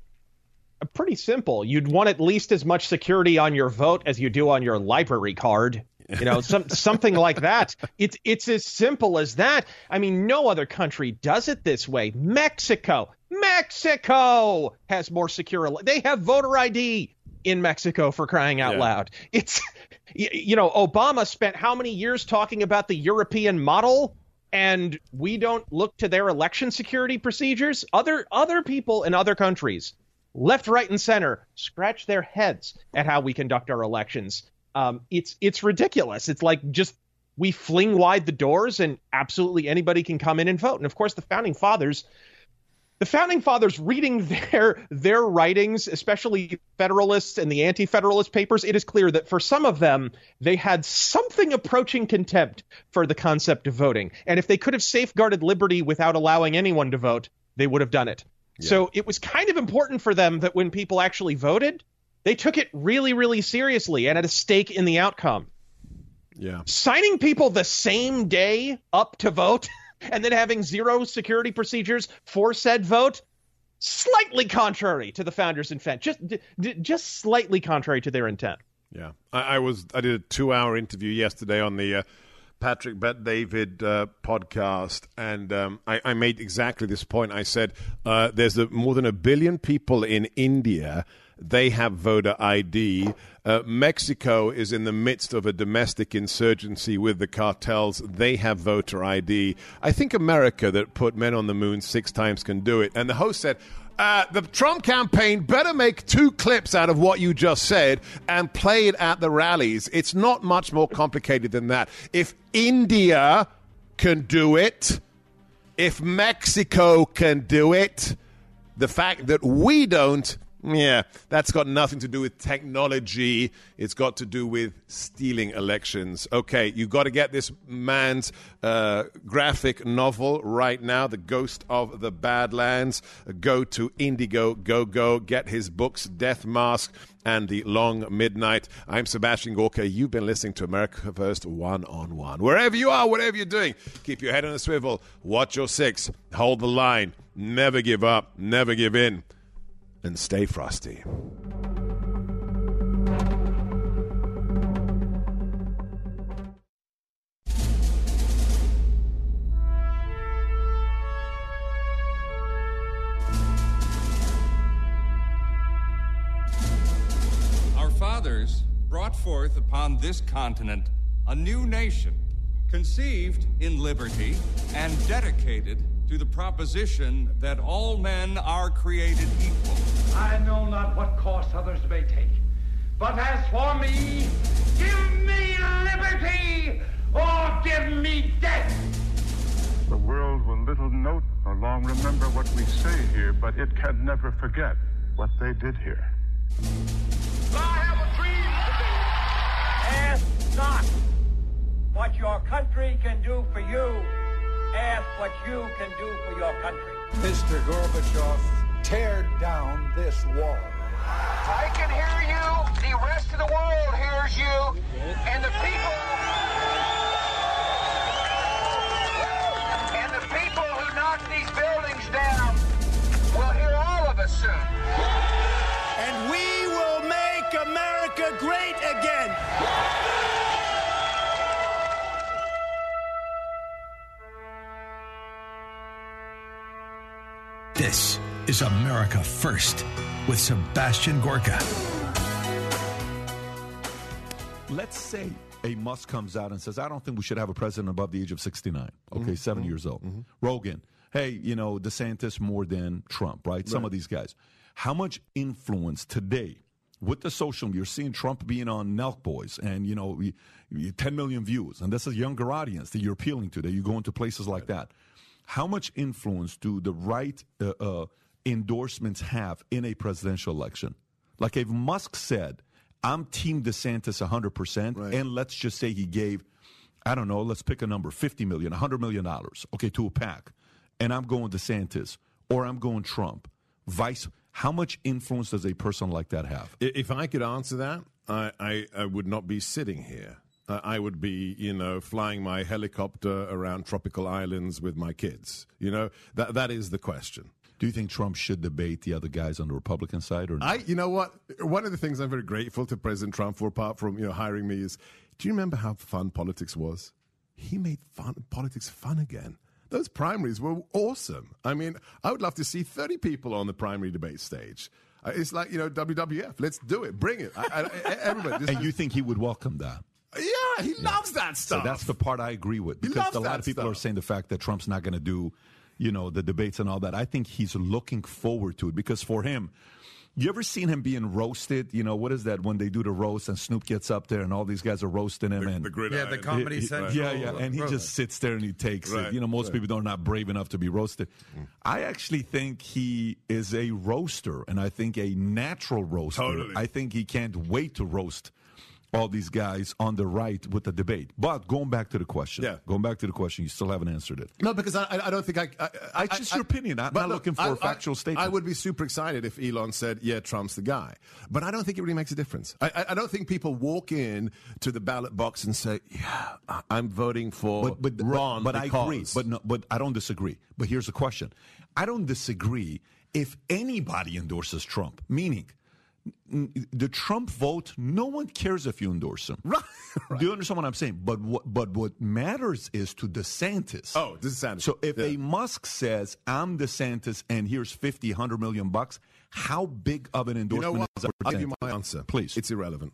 Pretty simple. You'd want at least as much security on your vote as you do on your library card. You know, some something like that. It's it's as simple as that. I mean, no other country does it this way. Mexico, Mexico has more secure. They have voter I D in Mexico, for crying out yeah. loud. It's, you know, Obama spent how many years talking about the European model, and we don't look to their election security procedures. Other other people in other countries, left, right, and center, scratch their heads at how we conduct our elections. Um, it's it's ridiculous. It's like just we fling wide the doors and absolutely anybody can come in and vote. And of course, the founding fathers, the founding fathers reading their their writings, especially Federalists and the Anti-Federalist Papers, it is clear that for some of them, they had something approaching contempt for the concept of voting. And if they could have safeguarded liberty without allowing anyone to vote, they would have done it. Yeah. So it was kind of important for them that when people actually voted, they took it really, really seriously and had a stake in the outcome. Yeah. Signing people the same day up to vote and then having zero security procedures for said vote, slightly contrary to the founders' intent. Just, d- just slightly contrary to their intent. Yeah. I, I was I did a two-hour interview yesterday on the uh, Patrick Bet-David uh, podcast, and um, I, I made exactly this point. I said uh, there's a, more than a billion people in India. They have voter I D. Uh, Mexico is in the midst of a domestic insurgency with the cartels. They have voter I D. I think America, that put men on the moon six times, can do it. And the host said, uh, the Trump campaign better make two clips out of what you just said and play it at the rallies. It's not much more complicated than that. If India can do it, if Mexico can do it, the fact that we don't, Yeah, that's got nothing to do with technology. It's got to do with stealing elections. Okay, you got to get this man's uh, graphic novel right now, The Ghost of the Badlands. Go to Indiegogo, get his books, Death Mask and The Long Midnight. I'm Sebastian Gorka. You've been listening to America First One-on-One. Wherever you are, whatever you're doing, keep your head on a swivel, watch your six, hold the line, never give up, never give in. And stay frosty. Our fathers brought forth upon this continent a new nation, conceived in liberty and dedicated to the proposition that all men are created equal. I know not what course others may take, but as for me, give me liberty or give me death. The world will little note nor long remember what we say here, but it can never forget what they did here. I have a dream today. Ask not what your country can do for you. Ask what you can do for your country. Mister Gorbachev, tear down this wall. I can hear you. The rest of the world hears you. And the people... And the people who knock these buildings down will hear all of us soon. And we will make America great again. This is America First with Sebastian Gorka. Let's say a Musk comes out and says, I don't think we should have a president above the age of sixty-nine. Okay, mm-hmm. seven mm-hmm. years old. Mm-hmm. Rogan, hey, you know, DeSantis more than Trump, right? right? Some of these guys. How much influence today with the social media? You're seeing Trump being on Nelk Boys and, you know, ten million views. And this is a younger audience that you're appealing to, that you go into places like that. How much influence do the right uh, uh, endorsements have in a presidential election? Like if Musk said, I'm Team DeSantis one hundred percent, right. and let's just say he gave, I don't know, let's pick a number, fifty million dollars, one hundred million dollars, okay, to a PAC, and I'm going DeSantis, or I'm going Trump, vice, how much influence does a person like that have? If I could answer that, I, I, I would not be sitting here. Uh, I would be, you know, flying my helicopter around tropical islands with my kids. You know, that that is the question. Do you think Trump should debate the other guys on the Republican side or not? I, you know what? One of the things I'm very grateful to President Trump for, apart from, you know, hiring me, is, do you remember how fun politics was? He made fun politics fun again. Those primaries were awesome. I mean, I would love to see thirty people on the primary debate stage. Uh, it's like, you know, W W F. Let's do it. Bring it. I, I, everybody. Just, and you think he would welcome that? Yeah, he yeah. loves that stuff. So that's the part I agree with. Because a lot of people stuff. are saying the fact that Trump's not going to do, you know, the debates and all that. I think he's looking forward to it because for him, you ever seen him being roasted? You know, what is that when they do the roast and Snoop gets up there and all these guys are roasting him? The, and the Yeah, the Comedy he, Central. Yeah, yeah, and he roast. just sits there and he takes right. it. You know, most right. people are not brave enough to be roasted. Mm. I actually think he is a roaster, and I think a natural roaster. Totally. I think he can't wait to roast all these guys on the right with the debate. But going back to the question, yeah. going back to the question, you still haven't answered it. No, because I, I don't think I... I, I it's just I, your opinion. I'm not look, looking for I, a factual I, statement. I would be super excited if Elon said, yeah, Trump's the guy. But I don't think it really makes a difference. I, I, I don't think people walk in to the ballot box and say, yeah, I'm voting for but, but, Ron But, but because... I agree. But, no, but I don't disagree. But here's the question. I don't disagree if anybody endorses Trump, meaning... the Trump vote, no one cares if you endorse him. Right, right. Do you understand what I'm saying? But what but what matters is to DeSantis. Oh, DeSantis. So if yeah. a Musk says, I'm DeSantis and here's fifty, one hundred million bucks, how big of an endorsement you know is that? I'll give you my answer. Please. It's irrelevant.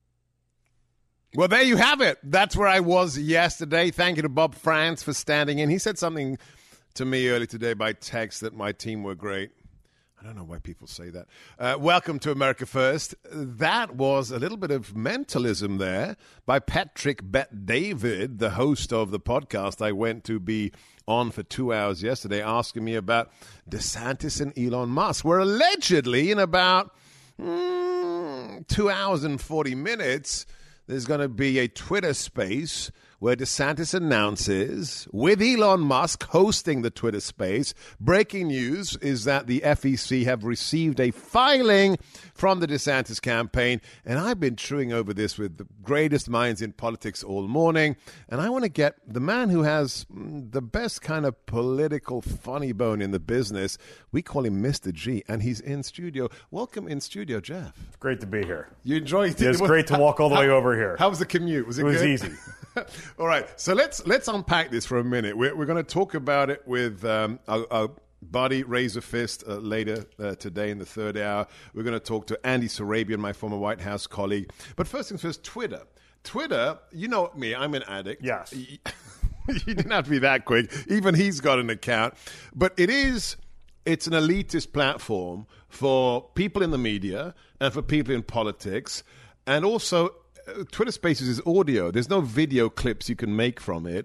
Well, there you have it. That's where I was yesterday. Thank you to Bob France for standing in. He said something to me earlier today by text that my team were great. I don't know why people say that. Uh, welcome to America First. That was a little bit of mentalism there by Patrick Bet-David, the host of the podcast I went to be on for two hours yesterday, asking me about DeSantis and Elon Musk. We're allegedly in about mm, two hours and forty minutes, there's going to be a Twitter space where DeSantis announces, with Elon Musk hosting the Twitter space, breaking news is that the F E C have received a filing from the DeSantis campaign. And I've been chewing over this with the greatest minds in politics all morning. And I want to get the man who has the best kind of political funny bone in the business. We call him Mister G, and he's in studio. Welcome in studio, Jeff. It's great to be here. You enjoyed it? Yeah, it's great to walk all the how, way over here. How was the commute? Was it, it was good? easy. All right, so let's let's unpack this for a minute. We're, we're going to talk about it with um, our, our buddy Razor Fist uh, later uh, today in the third hour. We're going to talk to Andy Sarabian, my former White House colleague. But first things first, Twitter. Twitter, you know me, I'm an addict. Yes. You didn't have to be that quick. Even he's got an account. But it is, it's an elitist platform for people in the media and for people in politics, and also Twitter Spaces is audio. There's no video clips you can make from it.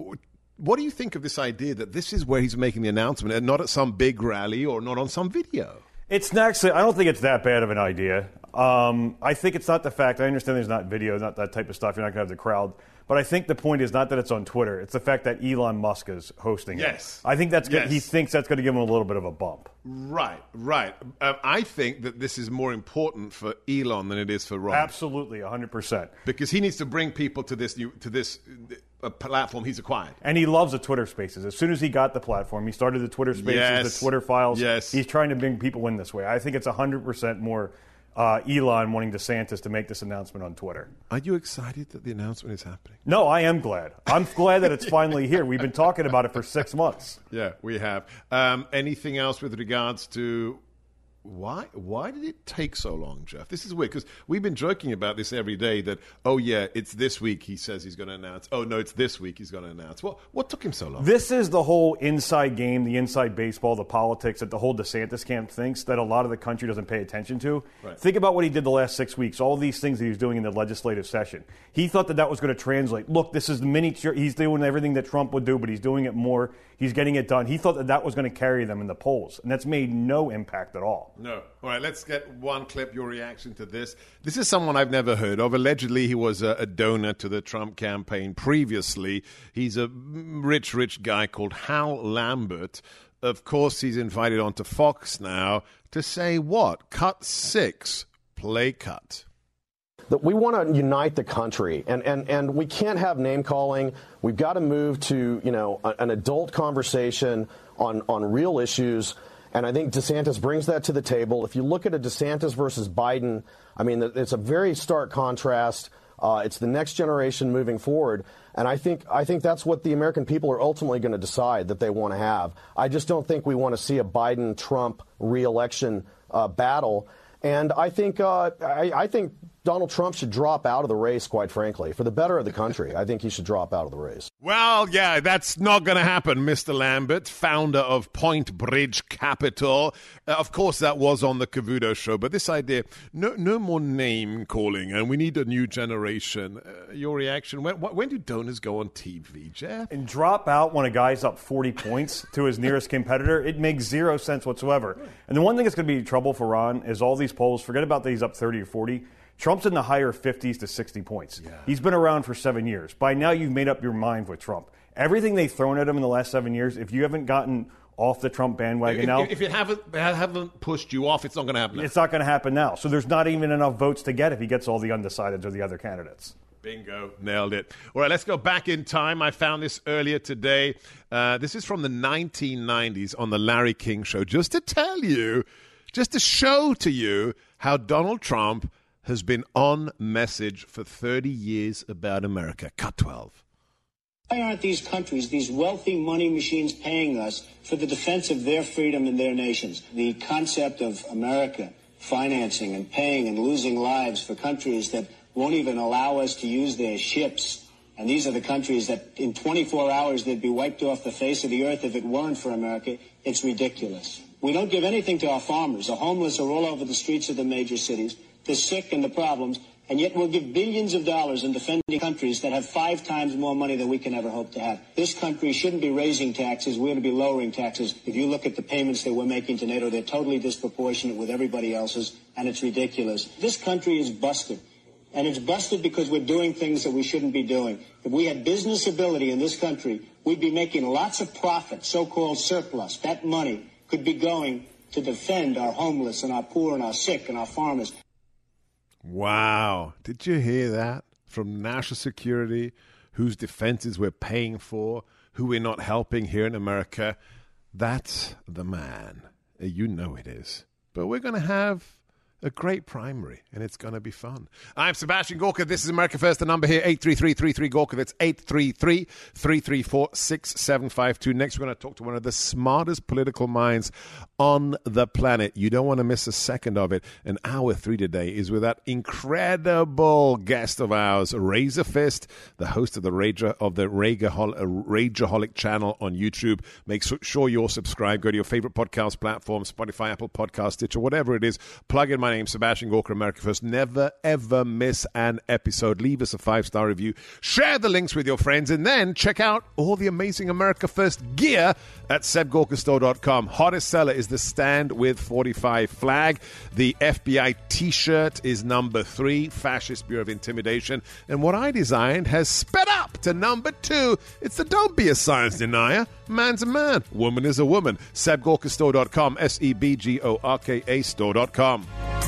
What do you think of this idea that this is where he's making the announcement and not at some big rally or not on some video? It's not, I don't think it's that bad of an idea. Um, I think it's not the fact, I understand there's not video, not that type of stuff, you're not going to have the crowd. But I think the point is not that it's on Twitter. It's the fact that Elon Musk is hosting it. Yes. I think that's yes. good. He thinks that's going to give him a little bit of a bump. Right, right. Um, I think that this is more important for Elon than it is for Ron. Absolutely, one hundred percent. Because he needs to bring people to this new, to this uh, platform he's acquired. And he loves the Twitter Spaces. As soon as he got the platform, he started the Twitter Spaces, yes. the Twitter files. Yes. He's trying to bring people in this way. I think it's one hundred percent more Uh, Elon wanting DeSantis to make this announcement on Twitter. Are you excited that the announcement is happening? No, I am glad. I'm glad that it's finally here. We've been talking about it for six months. Yeah, we have. Um, anything else with regards to why? Why did it take so long, Jeff? This is weird because we've been joking about this every day that, oh, yeah, it's this week he says he's going to announce. Oh, no, it's this week he's going to announce. What, what took him so long? This is the whole inside game, the inside baseball, the politics that the whole DeSantis camp thinks that a lot of the country doesn't pay attention to. Right. Think about what he did the last six weeks, all these things that he was doing in the legislative session. He thought that that was going to translate. Look, this is the mini, he's doing everything that Trump would do, but he's doing it more. He's getting it done. He thought that that was going to carry them in the polls, and that's made no impact at all. No. All right, let's get one clip, your reaction to this. This is someone I've never heard of. Allegedly, he was a, a donor to the Trump campaign previously. He's a rich, rich guy called Hal Lambert. Of course, he's invited onto Fox now to say what? Cut six, play cut. That we want to unite the country, and, and, and we can't have name calling. We've got to move to, you know, a, an adult conversation on, on real issues. And I think DeSantis brings that to the table. If you look at a DeSantis versus Biden, I mean, it's a very stark contrast. Uh, it's the next generation moving forward. And I think I think that's what the American people are ultimately going to decide that they want to have. I just don't think we want to see a Biden-Trump re-election uh, battle. And I think uh, I, I think Donald Trump should drop out of the race, quite frankly. For the better of the country, I think he should drop out of the race. Well, yeah, that's not going to happen, Mister Lambert, founder of Point Bridge Capital. Uh, of course, that was on the Cavuto show, but this idea, no no more name calling, and we need a new generation. Uh, your reaction? When, when do donors go on T V, Jeff? And drop out when a guy's up forty points to his nearest competitor, it makes zero sense whatsoever. And the one thing that's going to be trouble for Ron is all these polls, forget about that he's up thirty or forty. Trump's in the higher fifties to sixty points. Yeah. He's been around for seven years. By now, you've made up your mind with Trump. Everything they've thrown at him in the last seven years, if you haven't gotten off the Trump bandwagon if, now... If it haven't, haven't pushed you off, it's not going to happen now. It's not going to happen now. So there's not even enough votes to get if he gets all the undecideds or the other candidates. Bingo. Nailed it. All right, let's go back in time. I found this earlier today. Uh, this is from the nineteen nineties on the Larry King Show. Just to tell you, just to show to you how Donald Trump has been on message for thirty years about America. Cut twelve. Why aren't these countries, these wealthy money machines, paying us for the defense of their freedom and their nations? The concept of America financing and paying and losing lives for countries that won't even allow us to use their ships. And these are the countries that in twenty-four hours they'd be wiped off the face of the earth if it weren't for America. It's ridiculous. We don't give anything to our farmers. The homeless are all over the streets of the major cities. The sick and the problems, And yet we'll give billions of dollars in defending countries that have five times more money than we can ever hope to have. This country shouldn't be raising taxes. We ought to be lowering taxes. If you look at the payments that we're making to NATO, they're totally disproportionate with everybody else's, and it's ridiculous. This country is busted. And it's busted because we're doing things that we shouldn't be doing. If we had business ability in this country, we'd be making lots of profit, so-called surplus. That money could be going to defend our homeless and our poor and our sick and our farmers. Wow. Did you hear that? From national security, whose defenses we're paying for, who we're not helping here in America. That's the man. You know it is. But we're going to have a great primary, and it's going to be fun. I'm Sebastian Gorka. This is America First. The number here, eight three three, three three, Gorka. That's eight three three, three three four, six seven five two. Next, we're going to talk to one of the smartest political minds on the planet. You don't want to miss a second of it. And hour three today is with that incredible guest of ours, Razor Fist, the host of the Rager of the Ragerholic, Ragerholic channel on YouTube. Make sure you're subscribed. Go to your favorite podcast platform, Spotify, Apple Podcast, Stitcher, whatever it is. Plug in my name, Sebastian Gorka, America First. Never, ever miss an episode. Leave us a five-star review. Share the links with your friends, and then check out all the amazing America First gear at seb gorka store dot com. Hottest seller is the Stand With forty-five flag. The F B I t-shirt is number three, Fascist Bureau of Intimidation. And what I designed has sped up to number two. It's the Don't Be a Science Denier. Man's a man. Woman is a woman. seb gorka store dot com. S E B G O R K A store dot com.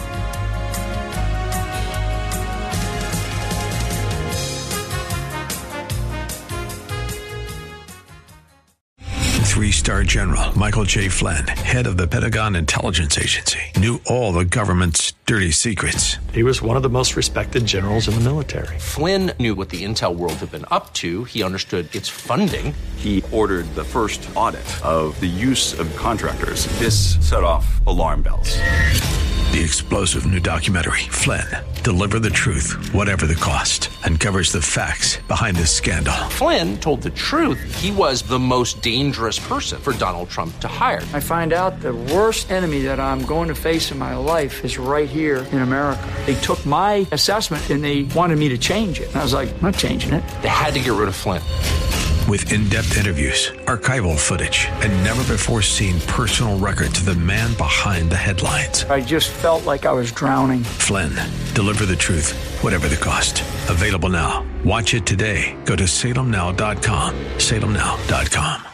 Three-star General Michael J. Flynn, head of the Pentagon Intelligence Agency, knew all the government's dirty secrets. He was one of the most respected generals in the military. Flynn knew what the intel world had been up to. He understood its funding. He ordered the first audit of the use of contractors. This set off alarm bells. The explosive new documentary, Flynn, Deliver the Truth, Whatever the Cost, uncovers the facts behind this scandal. Flynn told the truth. He was the most dangerous person for Donald Trump to hire. I find out the worst enemy that I'm going to face in my life is right here in America. They took my assessment and they wanted me to change it. And I was like, I'm not changing it. They had to get rid of Flynn. With in-depth interviews, archival footage, and never-before-seen personal records of the man behind the headlines. I just felt like I was drowning. Flynn, Deliver the Truth, Whatever the Cost. Available now. Watch it today. Go to salem now dot com. salem now dot com.